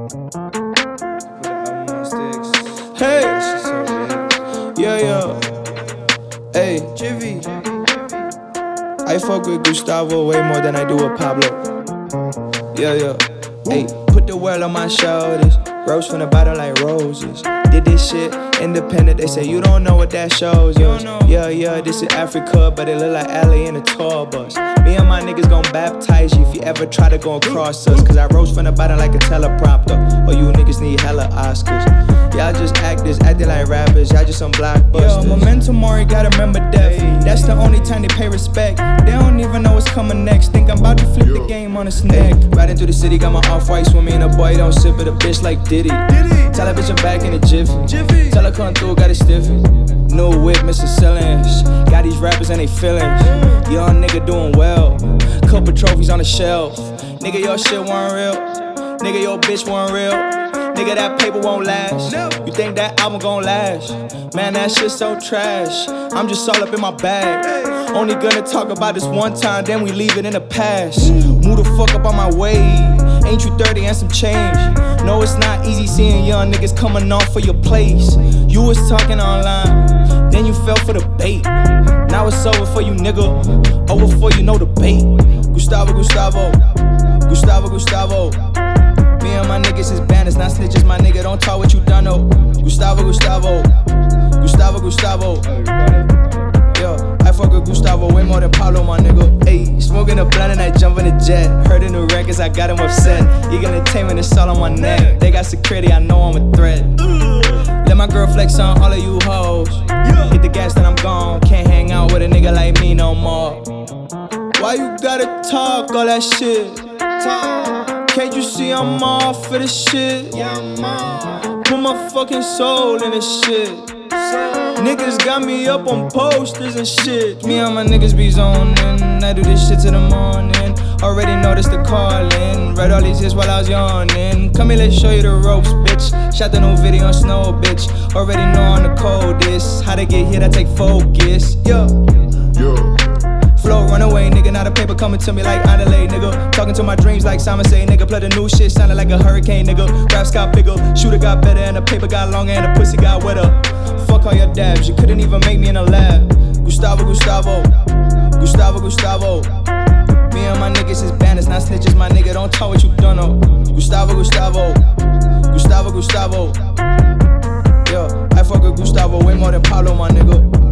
Hey, yeah. Hey, Jivy. I fuck with Gustavo way more than I do with Pablo. Yeah. Hey, put the world on my shoulders. Rose from the bottom like roses. Did this shit independent. They say you don't know what that shows. Yeah, this is Africa, but it look like LA in a tour bus. Me and my niggas gon' baptize you if you ever try to go across us. Cause I rose from the bottom like a teleprompter. Or you niggas need hella Oscars. Y'all just acting like rappers. Y'all just some blockbusters. Yo, momentum Mori gotta remember death. That's the only time they pay respect. They don't even know what's coming next. Think I'm about to flip the game on his neck. Riding through the city, got my off-white swimming. A boy don't sip it, a bitch like Diddy. Tell that bitch I'm back in a jiffy. Tell her come through, got it stiffy. New whip, Mr. Ceilings. Got these rappers and they feelings. Young nigga doing well. Couple trophies on the shelf. Nigga, your shit wasn't real. Nigga, your bitch wasn't real. Nigga, that paper won't last. You think that album gon' last? Man, that shit so trash. I'm just all up in my bag. Only gonna talk about this one time, then we leave it in the past. Move the fuck up on my way. Ain't you 30 and some change? No, it's not easy seeing young niggas coming off for your place. You was talking online, then you fell for the bait. Now it's over for you, nigga. Over for you, no debate. Gustavo. Me and my niggas is bandits, not snitches, my nigga. Don't talk what you done, no. Gustavo. Yo, I fuck with Gustavo way more than Pablo, my nigga. Ayy, smoking a blunt and I jump in a jet. Heard the new records, I got him upset. Eagle Entertainment, it's all on my neck. They got security, I know I'm a threat. Let my girl flex on all of you hoes. Hit the gas, then I'm gone. Can't hang out with a nigga like me no more. Why you gotta talk all that shit? Can't you see I'm all for this shit? Put my fucking soul in this shit. Niggas got me up on posters and shit. Me and my niggas be zoning. I do this shit till the morning. Already noticed the calling. Read all these hits while I was yawning. Come here, let's show you the ropes, bitch. Shot the new video on snow, bitch. Already know I'm the coldest. How to get hit, I take focus. Yo. Flow, run away, nigga. Now the paper coming to me like Adelaide, nigga. Talking to my dreams like Simon say, nigga. Play the new shit, sounded like a hurricane, nigga. Raps got bigger, shooter got better, and the paper got longer, and the pussy got wetter. Fuck all your dabs, you couldn't even make me in a lab. Gustavo. Me and my niggas is bandits, not snitches, my nigga. Don't talk what you done, no. Gustavo. Yo, I fuck with Gustavo way more than Pablo, my nigga.